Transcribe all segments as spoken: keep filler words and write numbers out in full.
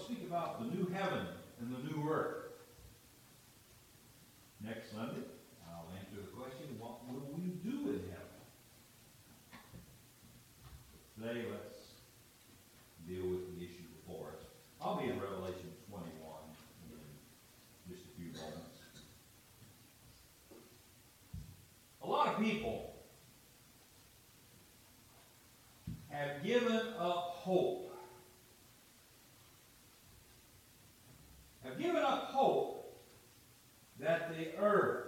speak about the new heaven and the new earth. Next Sunday, I'll answer the question, what will we do in heaven? Today, let's deal with the issue before us. I'll be in Revelation twenty-one in just a few moments. A lot of people have given up hope. Have given up hope that the earth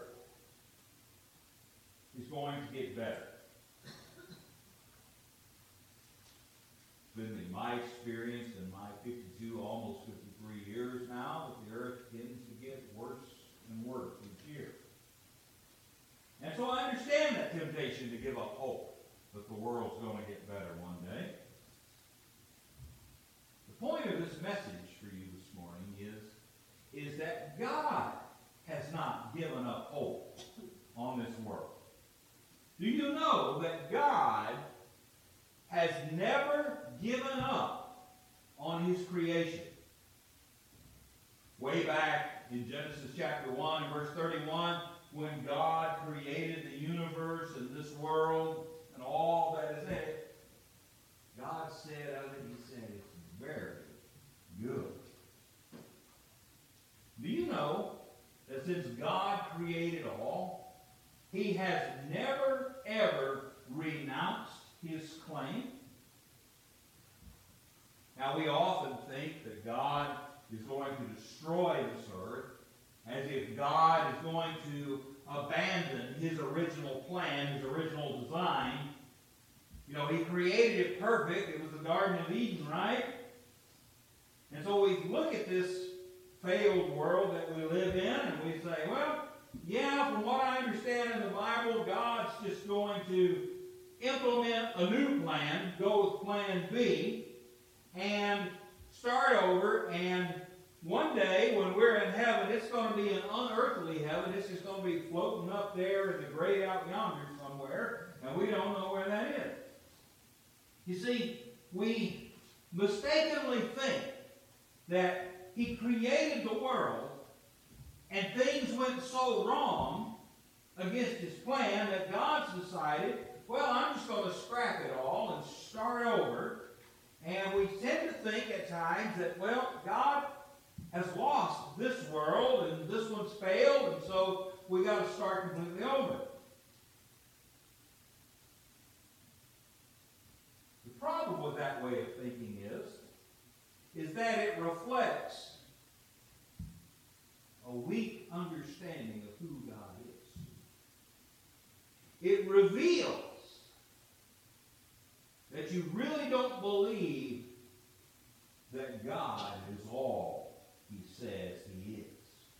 is going to get better. It's been in my experience in my fifty-two, almost fifty-three years now, that the earth tends to get worse and worse each year. And so I understand that temptation to give up hope that the world's going to get better one day. The point of this message for you this morning is, is that God has not given up hope on this world. Do you know that God has never given up on his creation? Way back in Genesis chapter one, verse thirty-one, when God created the universe and this world and all that is in it, God said of it, he said, it's very good. Do you know that since God created all, he has never, ever renounced his claim? Now, we often think that God is going to destroy this earth, as if God is going to abandon his original plan, his original design. You know, he created it perfect. It was the Garden of Eden, right? And so we look at this failed world that we live in, and we say, well, yeah, from what I understand in the Bible, God's just going to implement a new plan, go with plan B, and start over, and one day when we're in heaven, it's going to be an unearthly heaven. It's just going to be floating up there in the great out yonder somewhere, and we don't know where that is. You see, we mistakenly think that he created the world, and things went so wrong against his plan that God's decided, well, I'm just going to scrap it all and start over. And we tend to think at times that, well, God has lost this world, and this one's failed, and so we got to start completely over. The problem with that way of thinking is, is that it reflects a weak understanding of who God is. It reveals that you really don't believe that God is all he says he is.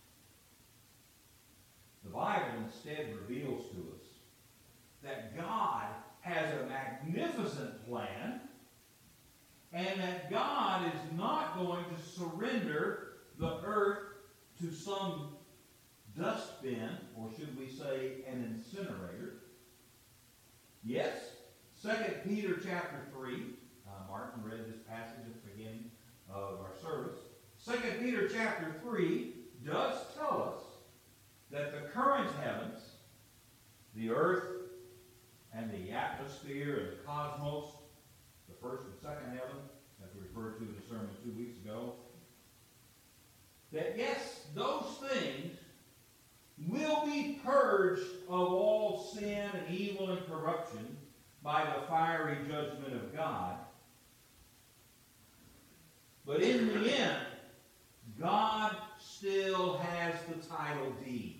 The Bible instead reveals to us that God has a magnificent plan, and that God is not going to surrender the earth to some dustbin, or should we say an incinerator. Yes, Second Peter chapter three, uh, Martin read this passage at the beginning of our service. Second Peter chapter three does tell us that the current heavens, the earth and the atmosphere and the cosmos, the first and second heaven, that we referred to in the sermon two weeks ago, that yes, those things will be purged of all sin and evil and corruption by the fiery judgment of God. But in the end, God still has the title deed.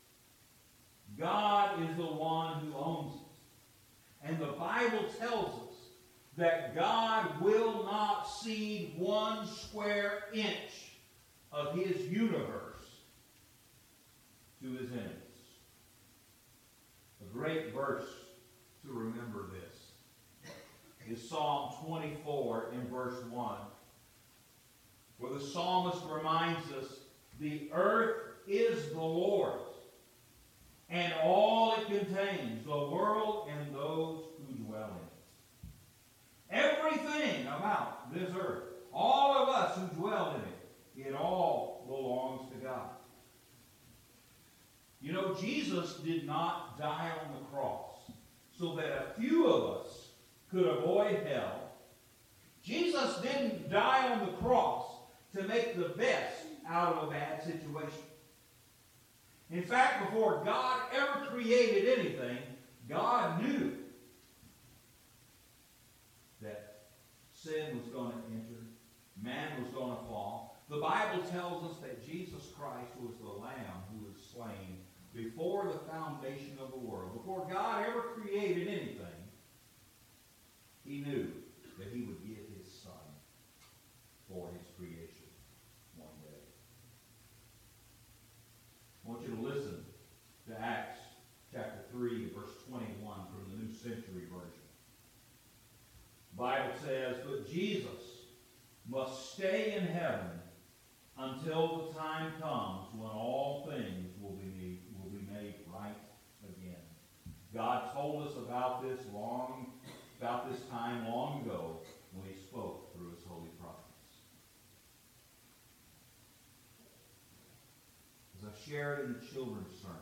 God is the one who owns it. And the Bible tells us that God will not cede one square inch of his universe to his enemies. A great verse to remember this is Psalm twenty-four in verse one, where the psalmist reminds us, the earth is the Lord's, and all it contains, the world and those who dwell in it. Everything about this earth all of us who dwell in it, it all belongs to God. You know, Jesus did not die on the cross so that a few of us could avoid hell. Jesus didn't die on the cross to make the best out of a bad situation. In fact, before God ever created anything, God knew that sin was going to enter, man was going to fall. The Bible tells us that Jesus Christ was the Lamb who was slain before the foundation of the world. Before God ever created anything, he knew that he would give his Son for his creation one day. I want you to listen to Acts chapter three, verse twenty-one from the New Century Version. The Bible says, "But Jesus must stay in heaven until the time comes when all things will be made, will be made right again." God told us about this long, about this time long ago when he spoke through his holy prophets. As I shared in the children's sermon,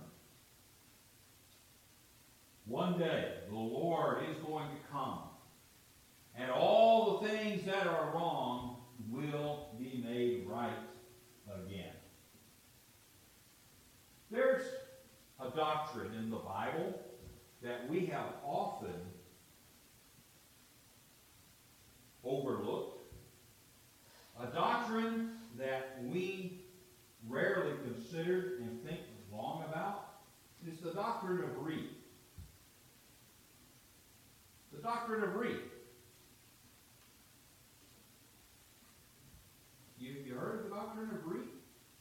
one day the Lord is going to come, and all the things that are wrong will be made right again. There's a doctrine in the Bible that we have often overlooked, a doctrine that we rarely consider and think long about. It's the doctrine of Reed. The doctrine of Reed. You, you heard of the doctrine of Reed?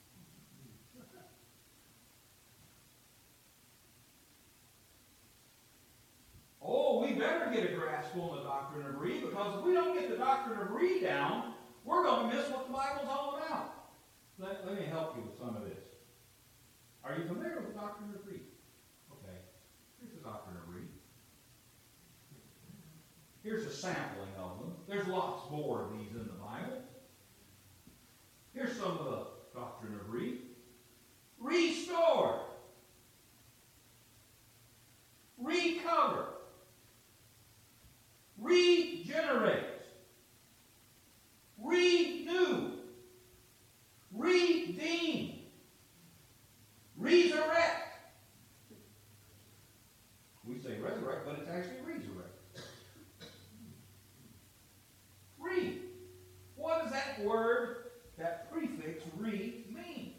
Oh, we better get a grasp on the doctrine of Reed, because if we don't get the doctrine of Reed down, we're going to miss what the Bible's all about. Let, let me help you with some of this. Are you familiar with the doctrine of Reed? Okay. Here's the doctrine of Reed. Here's a sampling of them. There's lots more of these in the Bible. Here's some of the doctrine of Reed. Restore. Recover. Regenerate. Renew. Redeem. Resurrect. We say resurrect, but it's actually resurrect. Re. What does that word, that prefix re, mean?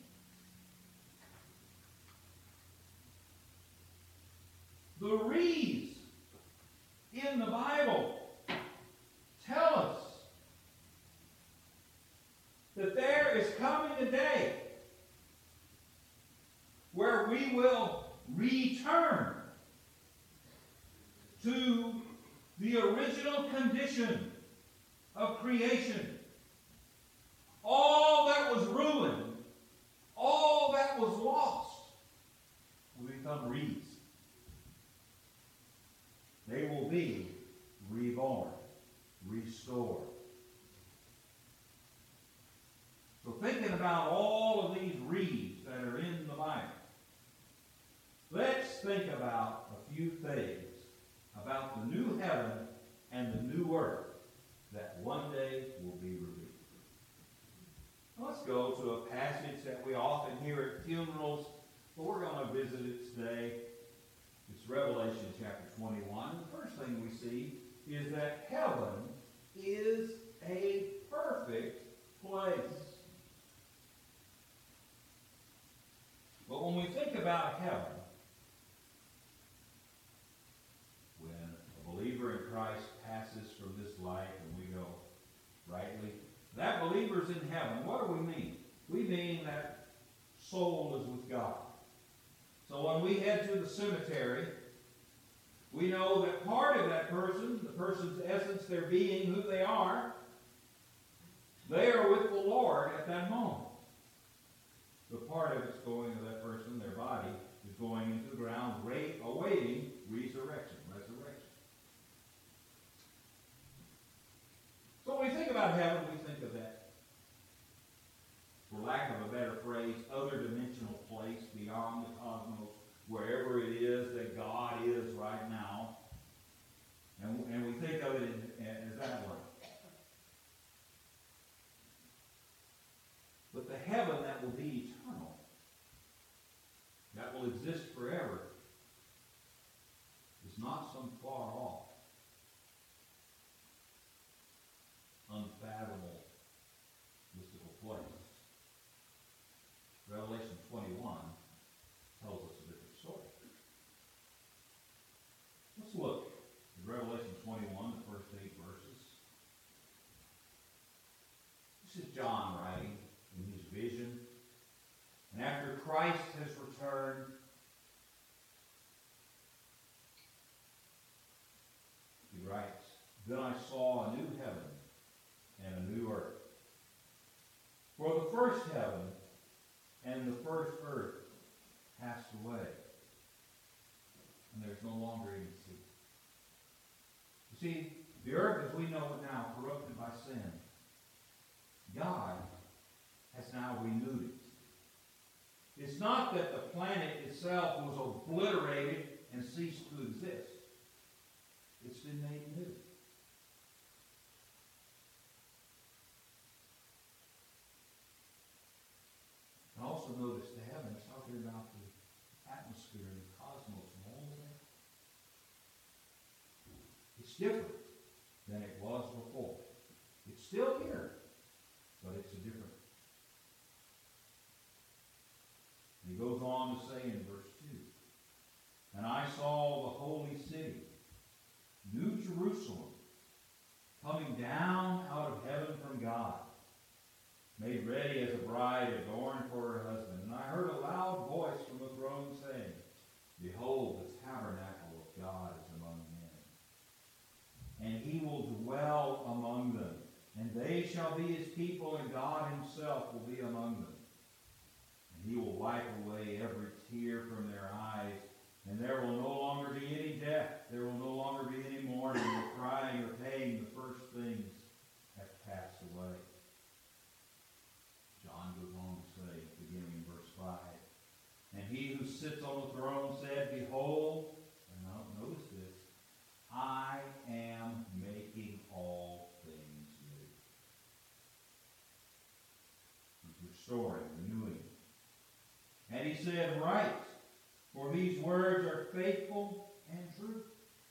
The re's in the Bible tell us that there is coming a day where we will return to the original condition of creation. All that was ruined, all that was lost, will become reeds. They will be reborn, restored. So thinking about all of these reeds that are in the Bible, let's think about a few things about the new heaven and the new earth that one day will be revealed. Let's go to a passage that we often hear at funerals, but we're going to visit it today. It's Revelation chapter twenty-one. The first thing we see is that heaven is a perfect place. But when we think about heaven, when a believer in Christ passes from this life and we go rightly, that believer's in heaven. What do we mean? We mean that soul is with God. So when we head to the cemetery, we know that part of that person, the person's essence, their being, who they are, they are with the Lord at that moment. But part of it's going to that person, their body, is going into the ground, awaiting resurrection, resurrection. So when we think about heaven, we think of that John writing in his vision. And after Christ has returned, he writes, "Then I saw a new heaven and a new earth. For the first heaven and the first earth passed away, and there's no longer any sea." You see, the earth as we know it now, corrupted by sin, God has now renewed it. It's not that the planet itself was obliterated and ceased to exist. It's been made new. And also notice the heavens, talking about the atmosphere and the cosmos and all of that. It's different than it was before. It's still here, but it's a different. And he goes on to say in verse two, "And I saw the holy city, New Jerusalem, coming down out of heaven from God, made ready as a bride adorned for her husband. And I heard a loud voice from the throne saying, Behold, the tabernacle of God is among men, and he will dwell among them. And they shall be his people, and God himself will be among them. And he will wipe away every tear from their eyes, and there will no longer be any death. There will no longer be any mourning or crying or pain. The first things have passed away." John goes on to say, beginning in verse five, "And he who sits on the throne said, Behold," and now notice this, "I am making all things new." He's restoring, renewing. "And he said, Write, for these words are faithful and true."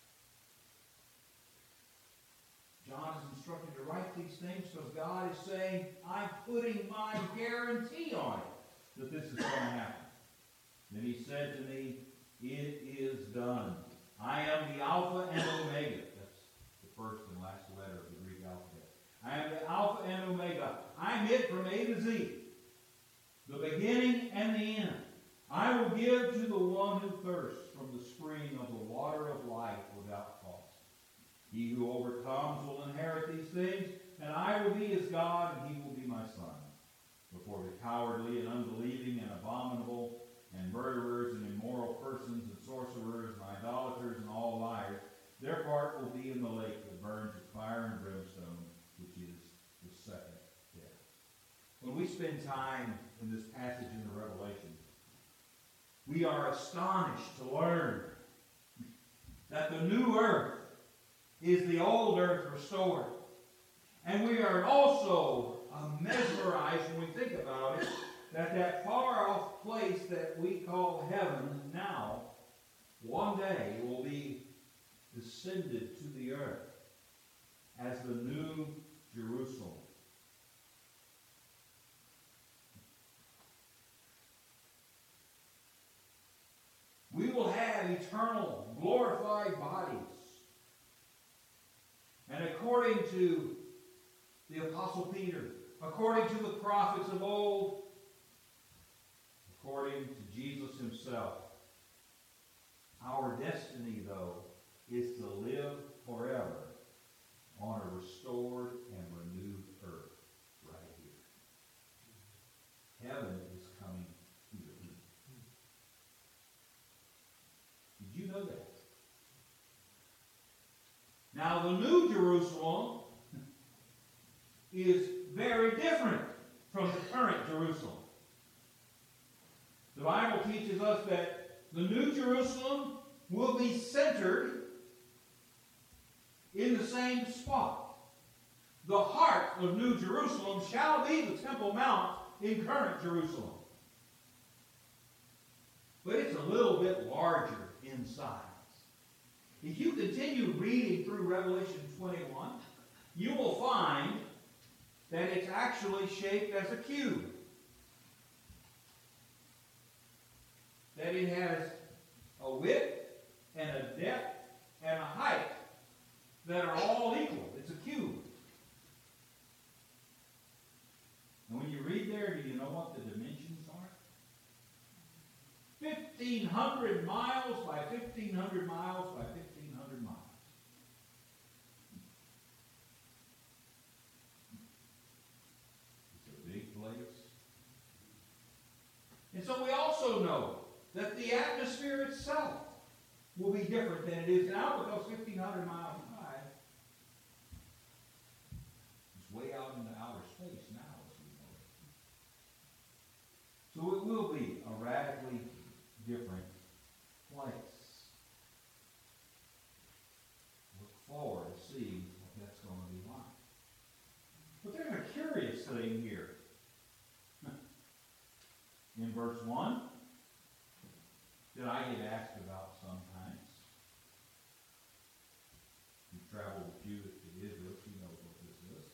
John is instructed to write these things because God is saying, I'm putting my guarantee on it that this is going to happen. Then he said to me, "It is done. I am the Alpha and Omega." That's the first and last letter of the Greek alphabet. "I am the Alpha and Omega. I'm it from A to Z, the beginning and the end. I will give to the one who thirsts from the spring of the water of life without cost. He who overcomes will inherit these things, and I will be his God, and he will be my son. Before the cowardly and unbelieving and abominable and murderers and immoral persons and sorcerers and idolaters and all liars, their part will be in the lake that burns with fire and brimstone, which is the second death." When we spend time in this passage in the Revelation, we are astonished to learn that the new earth is the old earth restored. And we are also uh, mesmerized when we think about it, that that far-off place that we call heaven now, one day will be descended to the earth as the new Jerusalem. We will have eternal, glorified bodies. And according to the Apostle Peter, according to the prophets of old, according to Jesus himself, our destiny, though, is to live forever on a restored and renewed earth right here. Heaven is coming here. Did you know that? Now, the New Jerusalem is very different from the current Jerusalem. The Bible teaches us that the New Jerusalem will be centered in the same spot. The heart of New Jerusalem shall be the Temple Mount in current Jerusalem. But it's a little bit larger in size. If you continue reading through Revelation twenty-one, you will find that it's actually shaped as a cube. That it has a width and a depth and a height that are all equal. It's a cube. what the dimensions are? fifteen hundred miles by fifteen hundred miles by fifteen hundred miles. It's a big place. And so we also know that the atmosphere itself will be different than it is now, because fifteen hundred miles high is way out into outer space now, as we know it. So it will be a radically different place. Look forward to seeing what that's going to be like. But there's a curious thing here. In verse one, that I get asked about sometimes. You've traveled with you to Israel, so you know what this is.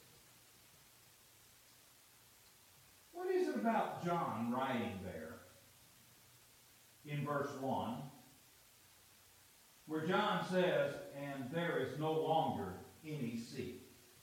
What is it about John writing there in verse one, where John says, and there is no longer any sea?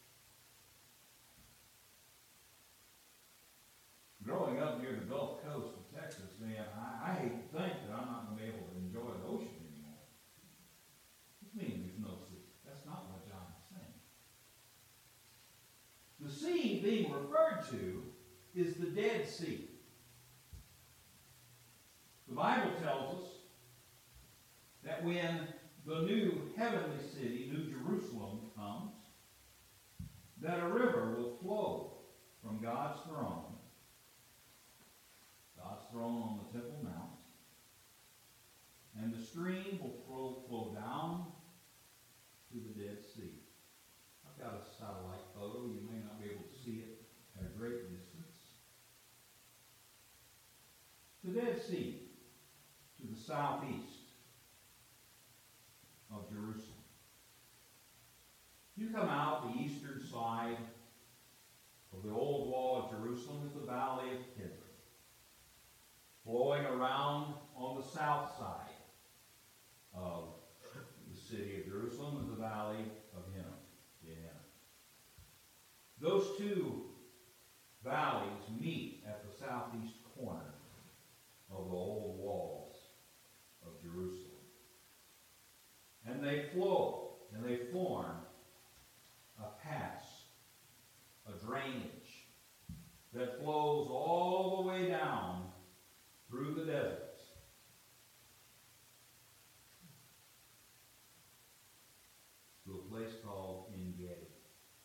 Growing up near the Gulf Coast of Texas, man, I, I hate to think that I'm not going to be able to enjoy the ocean anymore. What do you mean there's no sea? That's not what John is saying. The sea being referred to is the Dead Sea. The Bible tells us that when the new heavenly city, New Jerusalem, comes, that a river will flow from God's throne, God's throne on the Temple Mount, and the stream will flow, flow down to the Dead Sea. I've got a satellite photo. You may not be able to see it at a great distance. The Dead Sea to the southeast of Jerusalem. You come out the eastern side of the old wall of Jerusalem is the Valley of Kidron. Flowing around on the south side of the city of Jerusalem is the Valley of Hinnom. Hinnom. Those two valleys meet at the southeast corner of the old walls of Jerusalem. And they flow, and they form a pass, a drainage, that flows all the way down through the deserts. To a place called En-Gedi.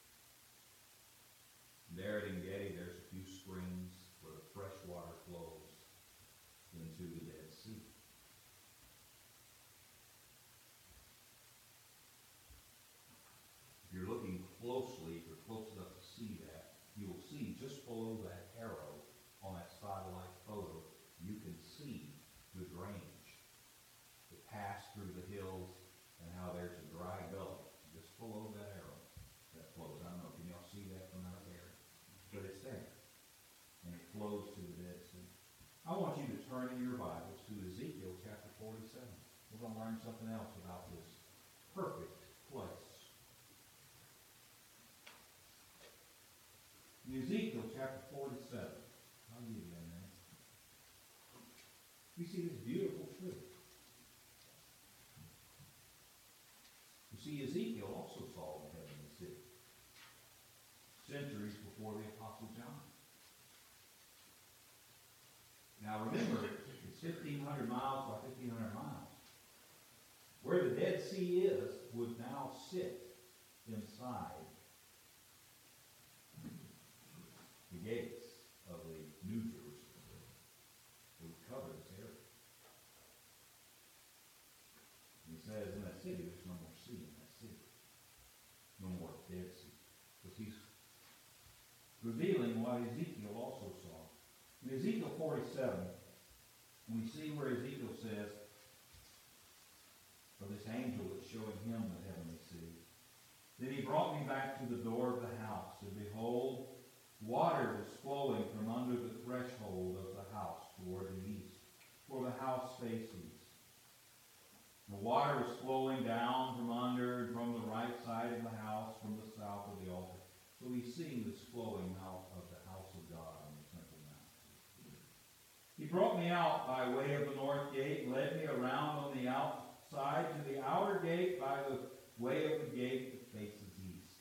There at En-Gedi, there's a few springs where the fresh water flows into the Dead Sea. If you're looking closely, if you're close enough to see that, you will see just below that arrow on that satellite photo, you can see the drainage that passed through the hills and how there's a dry gully just below that arrow that flows. I don't know, can y'all see that from out there? But it's there. And it flows to the Dead Sea. I want you to turn in your Bibles to Ezekiel chapter forty-seven. We're going to learn something else about this perfect place. In Ezekiel chapter forty-seven, I'll give you a minute. We see this beautiful truth. You see, Ezekiel also saw the heavenly city centuries before the Apostle John. Now remember, it's fifteen hundred miles by fifteen hundred miles. Where the Dead Sea is would now sit inside the gates of the New Jerusalem. It would cover this area. And he says in that city, there's no more sea in that city. No more Dead Sea. Because he's revealing what Ezekiel also saw. In Ezekiel forty-seven, we see where Ezekiel says, for this angel that's showing him the heavenly city, then he brought me back to the door of the house, and behold, water was flowing from under the threshold of the house toward the east, for the house faced east. The water was flowing down from under and from the right side of the house, from the south of the altar. So he's seeing this flowing out of the house of God on the Temple Mount. brought me out by way of the north gate, and led me around on the outside to the outer gate by the way of the gate that faces east.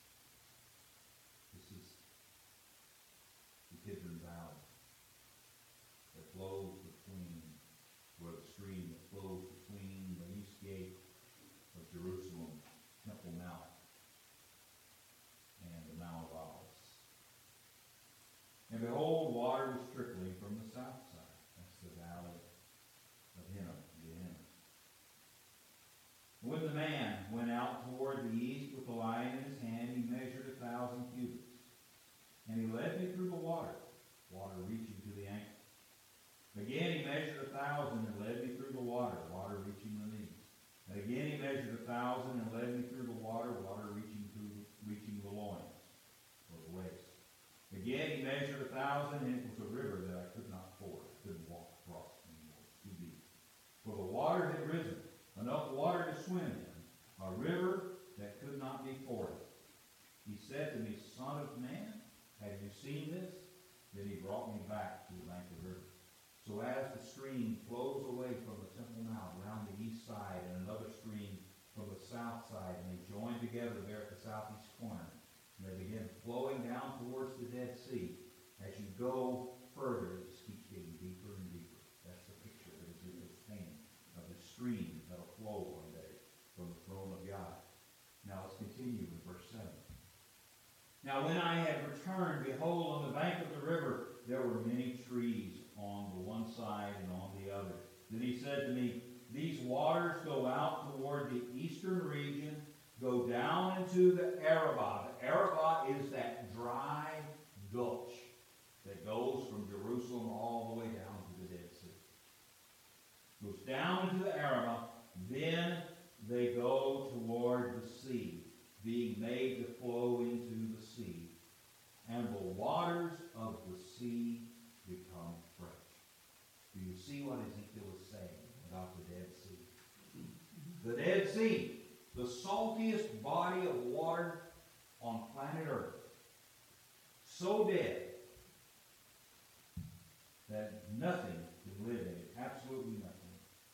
This is the Kidron Valley that flows between, or the stream that flows between the east gate of Jerusalem, Temple Mount, and the Mount of Olives. And behold, water was trickling from the south side. That's the valley of Hinnom, Gehenna. When the man went out toward the east with the line in his hand, he measured a thousand cubits. And he led me through the water, water reaching to the ankle. Again he measured a thousand and led me through the water, water reaching the knees. And again he measured a thousand and led me through the water, water reaching to reaching the loins, or the waist. Again he measured a thousand, and it was a river that I could not ford. I couldn't walk across anymore. It was too deep. For the water had risen, enough water to swim in, a river that could not be forded. He said to me, Son of man, have you seen this? Then he brought me back to the bank of the river. So as the stream flows away from the Temple Mount around the east side, and another stream from the south side, and they join together there at the southeast corner, and they begin flowing down towards the Dead Sea. As you go further, it just keeps getting deeper and deeper. That's the picture that is in this painting of the stream that will flow one day from the throne of God. Now let's continue in verse seven. Now when I had returned, behold, on the bank of the river there were many trees on the one side and on the other. Then he said to me, These waters go out toward the eastern region, go down into the Arabah. The Arabah is that dry gulch that goes from Jerusalem all the way down to the Dead Sea. Goes down into the Arabah, then they go toward the sea, being made to flow into the sea. And the waters of the sea become fresh. Do you see what Ezekiel is saying about the Dead Sea? The Dead Sea, the saltiest body of water on planet Earth. So dead that nothing can live in it. Absolutely nothing.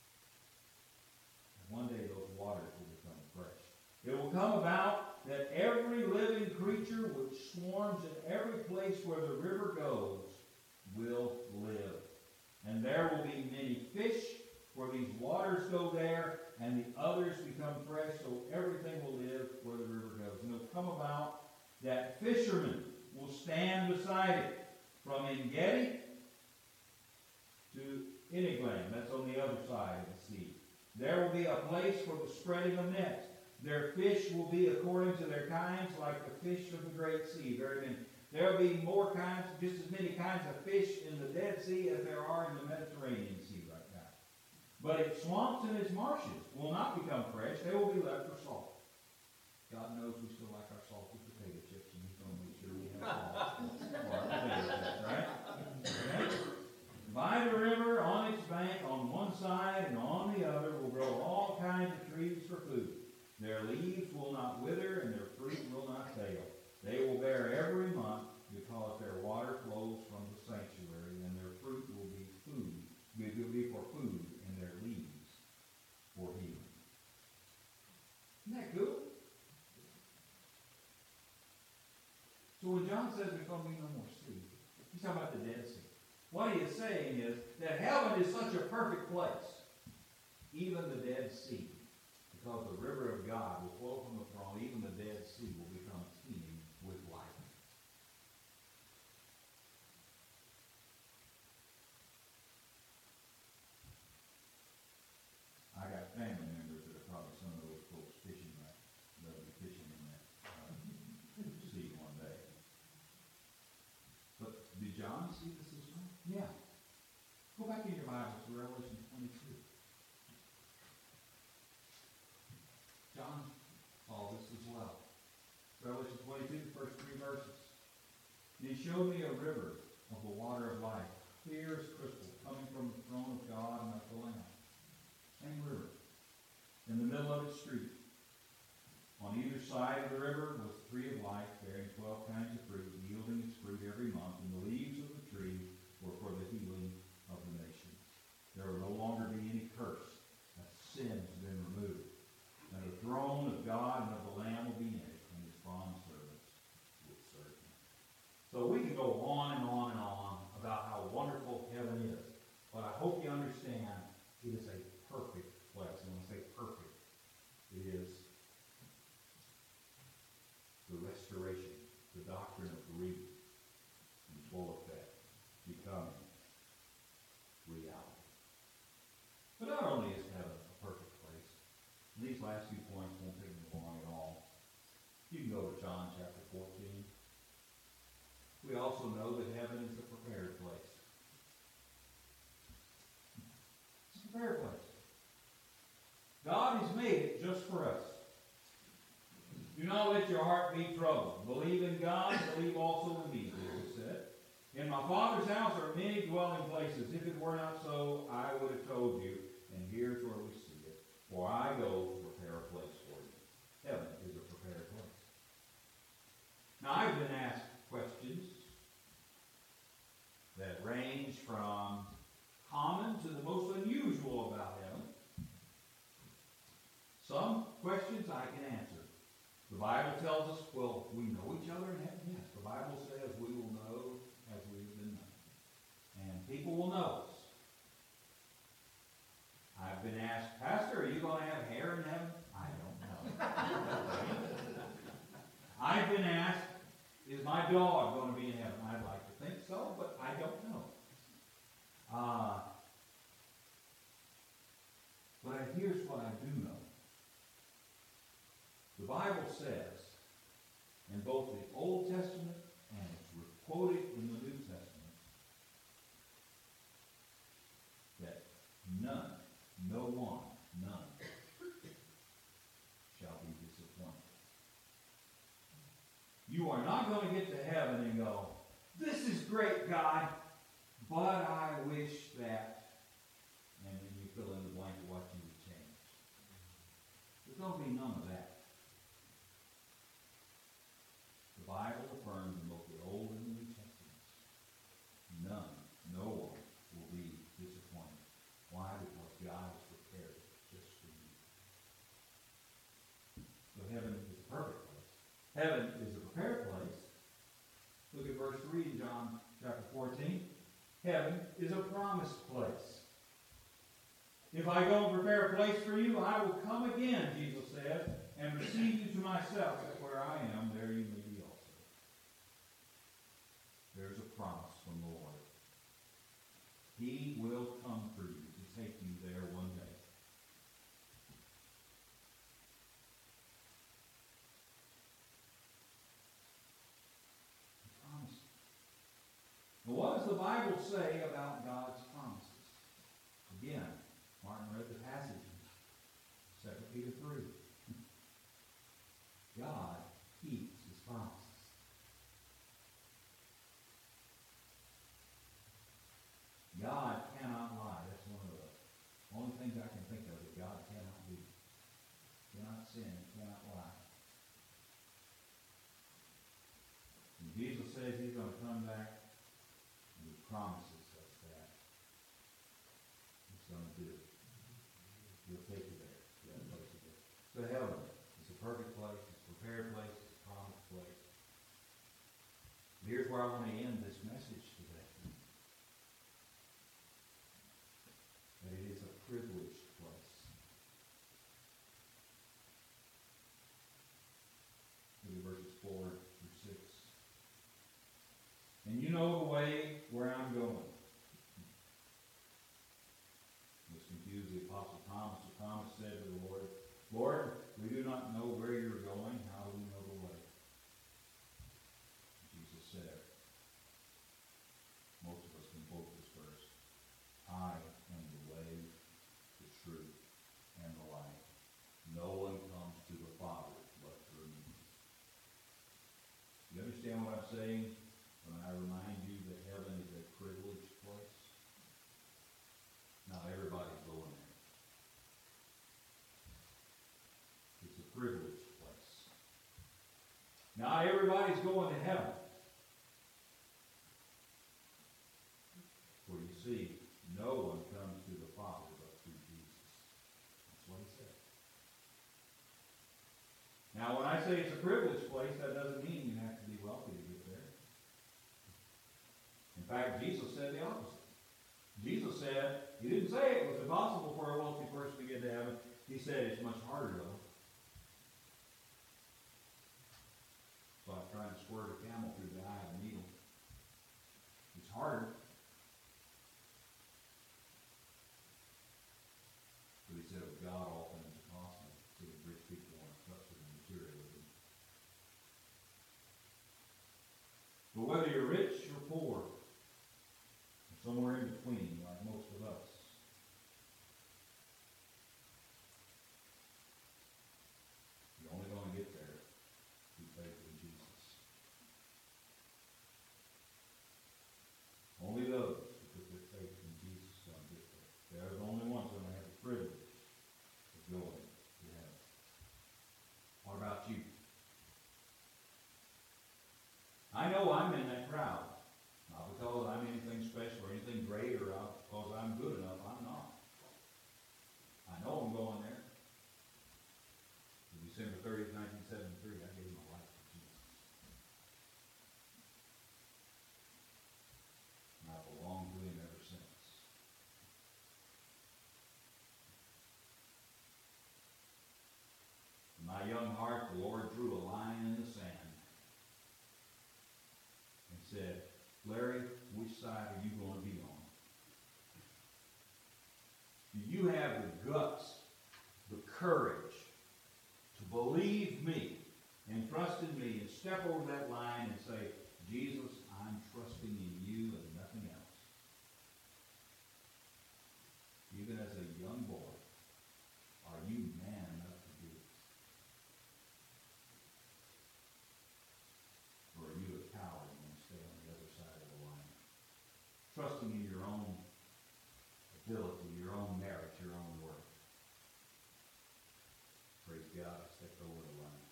And one day those waters will become fresh. It will come about that every living creature which swarms in every place where the river goes will live. And there will be many fish where these waters go there, and the others become fresh, so everything will live where the river goes. And it will come about that fishermen will stand beside it from En-Gedi to Eneglaim. That's on the other side of the sea. There will be a place for the spreading of nets. Their fish will be according to their kinds, like the fish of the great sea. Very many. There will be more kinds, just as many kinds of fish in the Dead Sea as there are in the Mediterranean Sea right now. But its swamps and its marshes will not become fresh. They will be left for salt. God knows we still like our salty potato chips, and He's going to make sure we have salt for our potato chips, right? Okay? By the river, on its bank, on one side and on the other, will grow all kinds of trees for food. Their leaves will not wither, and their fruit will not fail. They will bear every month, because their water flows from the sanctuary, and their fruit will be food, will be for food, and their leaves for healing. Isn't that good? So when John says there's going to be no more sea, he's talking about the Dead Sea. What he is saying is that heaven is such a perfect place, even the Dead Sea, because the river of God will flow from the throne, even the Dead Sea will become teeming with life. I got family members that are probably some of those folks fishing right. They'll be fishing in that uh, sea one day. But did John see this as well? Yeah. Go back in your Bibles to Revelation twenty-two. John saw this as well. Revelation twenty-two, the first three verses. And he showed me a river of the water of life, clear as crystal, coming from the throne of God and of the Lamb. Same river. In the middle of its street. On either side of the river was the tree of life, bearing twelve kinds of fruit, yielding its fruit every month, and the leaves of the tree were for the healing of the nations. can go on and on and on about how wonderful heaven is. But I hope you understand it is a perfect place. And when I say perfect, it is the restoration, the doctrine of belief in full effect, becoming reality. But not only is heaven a perfect place, and these last few points won't take me long at all. You can go to John chapter fourteen. We also know that heaven is a prepared place. It's a prepared place. God has made it just for us. Do not let your heart be troubled. Believe in God, believe also in me, Jesus said. In my Father's house are many dwelling places. If it were not so, I would have told you. And here's where we see it. For I go to prepare a place for you. Heaven is a prepared place. Now, I've been asked questions that range from common to the most unusual about heaven. Some questions I can answer. The Bible tells us, well, we know each other in heaven. Yes, the Bible says we will know as we have been known. And people will know us. I've been asked, Pastor, are you going to have hair in heaven? I don't know. I've been asked, is my dog going to be in heaven? I'd like to think so, but I don't know. Uh, but here's what I do know. The Bible says, in both the Old Testament and it's quoted in the New Testament, that none, no one, none, shall be disappointed. You are not going to get to heaven and go, this is great, God, but I wish that, and then you fill in the blank of what you would change. There's going to be none of that. The Bible affirms in both the Old and the New Testaments, none, no one will be disappointed. Why? Because God has prepared it just for you. So heaven is a perfect place. Heaven is a prepared place. Look at verse three in John chapter fourteen. Heaven is a promised place. If I go and prepare a place for you, I will come again, Jesus said, and receive you to myself, that where I am, there you may be also. There's a promise from the Lord. He will come for you to take you there one day. Promise. Now, what does the Bible say about God's promises? Again, Martin read the passage in Second Peter three. God keeps his promises. God cannot lie. That's one of the only things I can think of that God cannot do. Cannot sin, cannot lie. And Jesus says he's going to come back, and he promises us that. He's going to do it. He'll take you there. That place you there. So heaven is a perfect place. It's a prepared place. It's a promised place. Here's where I want to end this message today. That it is a privileged place. Look at verses four through six. And you know the way where I'm going. Let's confuse the Apostle Thomas. The Thomas said to the Lord, Lord, we do not know where you're going. How do we know the way? Jesus said, most of us can quote this verse, I am the way, the truth, and the life. No one comes to the Father but through me. You understand what I'm saying when I remind you that heaven is a privileged place? Not everybody's going there. It's a privileged place. Not everybody's going to heaven. For you see, no one comes to the Father but through Jesus. That's what he said. Now, when I say it's a privileged place, that doesn't mean you have to be wealthy to get there. fact, Jesus said the opposite. Jesus said, he didn't say it was impossible for a wealthy person to get to heaven. He said it's much harder though. It's like trying to squirt a camel through the eye of a needle. It's harder. But he said with God all things are possible. So the rich people want to trust in materialism. But whether you're rich or poor, or somewhere in between, like most of us, you're only going to get there through faith in Jesus. Only those who put their faith in Jesus are going to get there. They're the only ones going to have the privilege of going to heaven. What about you? I know I'm in that crowd. Not because I'm anything special or anything great or because I'm good enough. I'm not. I know I'm going there. December thirtieth, nineteen seventy-three, I gave my life to Jesus. And I've belonged to him ever since. In my young heart, the Lord drew a line in the sand and said, Larry, which side are you going to be on? Do you have the guts, the courage, to believe me and trust in me and step over that line and say, Jesus, I'm trusting in you and nothing else? Even as a young boy, are you man enough to do it? Or are you a coward and want to stay on the other side of the line? Trusting in your own ability, your own merit, your own work. Praise God, I stepped over the line.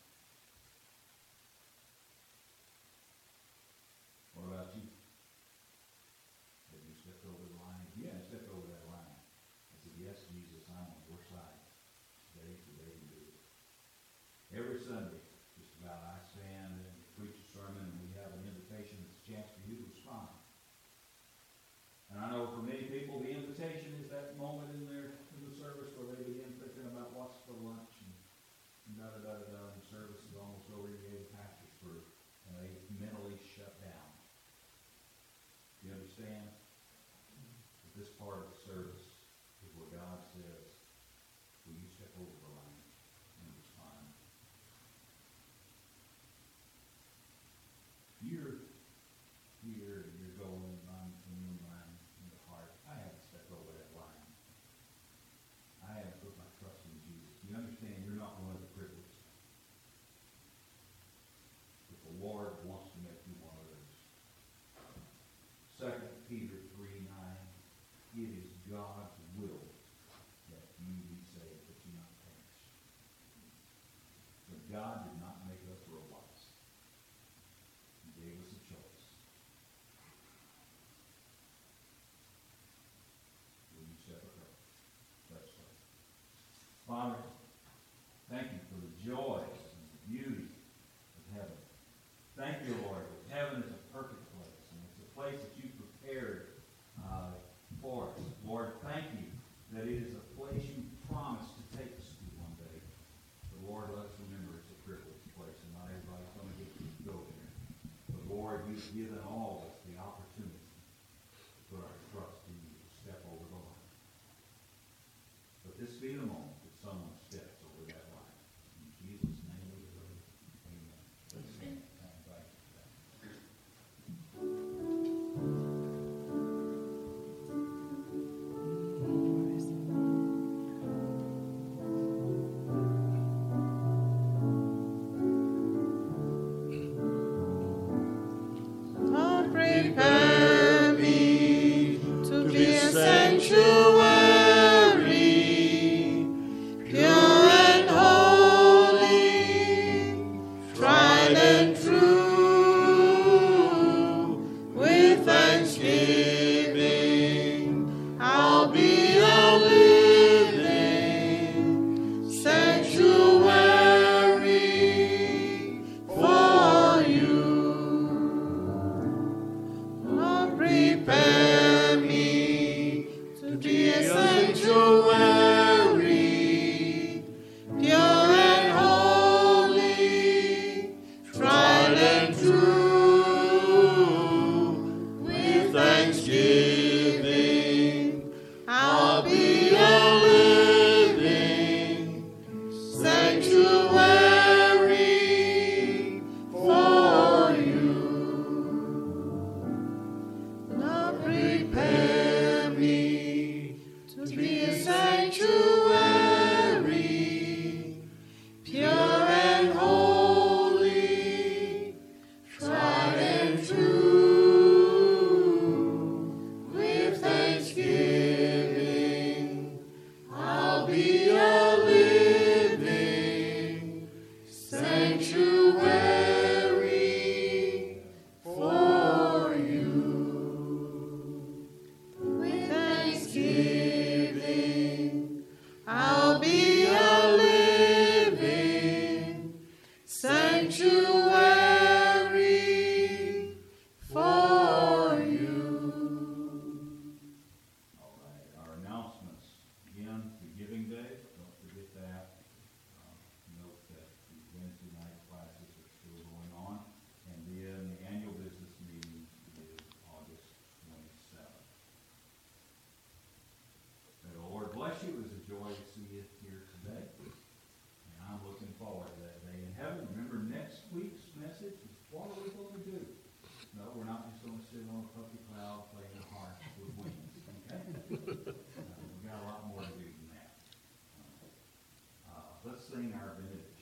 What about you? Have you stepped over the line? If you haven't stepped over that line, I said, yes, Jesus, I'm on your side. Today's the day to do it. Every Sunday, just about, I stand and preach a sermon, and we have an invitation. It's a chance for you to respond. And I know for many people, the invitation is that moment in their in the service where they begin thinking about what's for lunch and da da da da da, and service is almost over. You gave the pastors through, and they mentally shut down. You understand? That this part of the service is where God says, will you step over the line and respond? You're here, you're going on from your mind in the heart. I haven't stepped over that line. I haven't put my trust in Jesus. You understand you're not one of the privileged. But the Lord wants to make you one of those. Second Peter three nine, it is God's will that you be saved, that you not perish. But God did not make us robots. He gave us a choice. Will you step across? Let's pray. Father, thank you for the joy and the beauty of heaven. Thank you, Lord, that heaven is a perfect place, and it's a place that you prepared uh, for us. Lord, thank you that it is a place you promised to take us to one day. But Lord, let us remember it's a privileged place, and not everybody's going to get to go there. But Lord, you've given all of us the opportunity to put our trust in you, to step over the line. But this be the moment that someone steps over that line. In Jesus' name we pray. Amen. Let's stand and invite you to that. Oh, praise thanksgiving, I'll be a living sanctuary for you. Lord, prepare me to be a sanctuary, pure and holy, tried and true. With thanksgiving, I'll be a living sanctuary for you. With thanksgiving, I'll be a living sanctuary for you. All right, our announcements. Again, the Giving Day, don't forget that. Um, Note that the Wednesday night classes are still going on. And then the annual business meeting is August twenty-seventh. May the Lord bless you. It was a joy to see you here today. And I'm looking forward to that day in heaven. Remember, next week's message is what are we going to do? No, we're not just going to sit on a puffy cloud playing a harp with wings. Okay? Uh, we've got a lot more to do than that. Uh, let's sing our benediction.